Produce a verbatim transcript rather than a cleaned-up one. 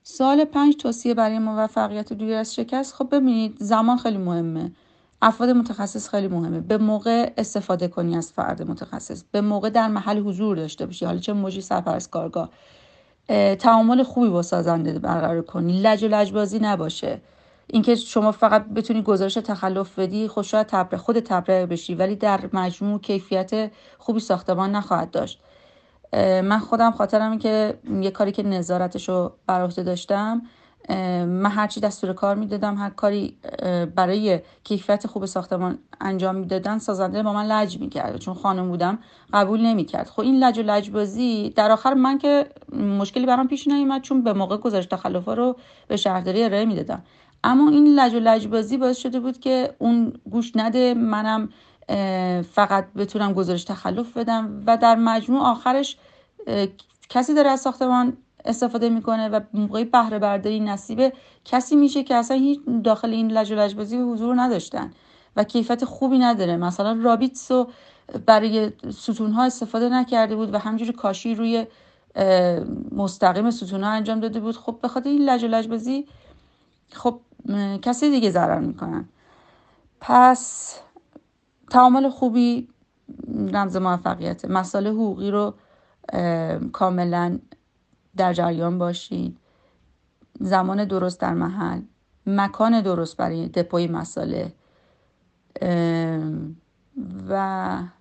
سوال پنج، توصیه برای موفقیت دور از شکست. خب ببینید، زمان خیلی مهمه، افراد متخصص خیلی مهمه. به موقع استفاده کنی از فرد متخصص، به موقع در محل حضور داشته باشی، حالا چه مجری سرپرست کارگاه، تعامل خوبی با سازنده برقرار کنی، لج و لجبازی نباشه. اینکه شما فقط بتونی گزارش تخلف بدی، خود شاید تبره خود تبره بشی، ولی در مجموع کیفیت خوبی ساختمان نخواهد داشت. من خودم خاطرم این که یه کاری که نظارتشو بر عهده داشتم، من هرچی دستور کار میدادم، هر کاری برای کیفیت خوب ساختمان انجام میدادن، سازنده با من لج میکرد، چون خانم بودم قبول نمیکرد. خب این لج و لجبازی در آخر من که مشکلی برام پیش نیومد، چون به موقع گزارش تخلفا رو به شهرداری ارائه میدادم. اما این لج و لجبازی باعث شده بود که اون گوش نده، منم فقط بتونم گزارش تخلف بدم و در مجموع آخرش کسی داره از ساختمان استفاده میکنه و موقعی بهره برداری نصیب کسی میشه که اصلا هیچ داخل این لج و لجبازی حضور نداشتن و کیفیت خوبی نداره. مثلا رابیتس رو برای ستونها استفاده نکرده بود و همجوری کاشی روی مستقیم ستونها انجام داده بود. خب به خاطر این لج و لجبازی خب کسی دیگه ضرر میکنن. پس تعامل خوبی رمز موفقیت. مسائل حقوقی رو کاملا در جریان باشید، زمان درست در محل، مکان درست برای دپوی مسائل و